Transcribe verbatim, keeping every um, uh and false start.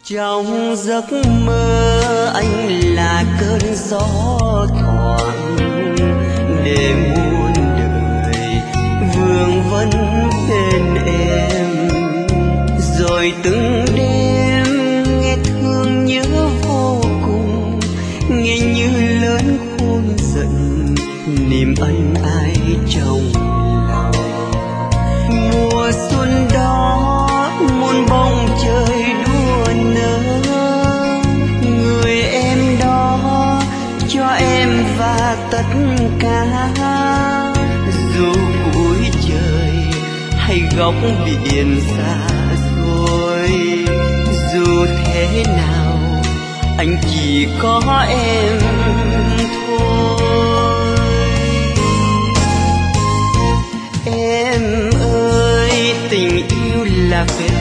Trong giấc mơ anh là cơn gió thoảng để muôn đời vương vấn bên em, rồi từng đêm nghe thương nhớ vô cùng, nghe như lớn khôn giận niềm ân ái trong lòng. Mùa xuân đó muôn bông trời đua nở, người em đó cho em và tất cả, dù cuối trời hay góc biển xa xôi, dù thế nào anh chỉ có em thôi. Em ơi, tình yêu là phép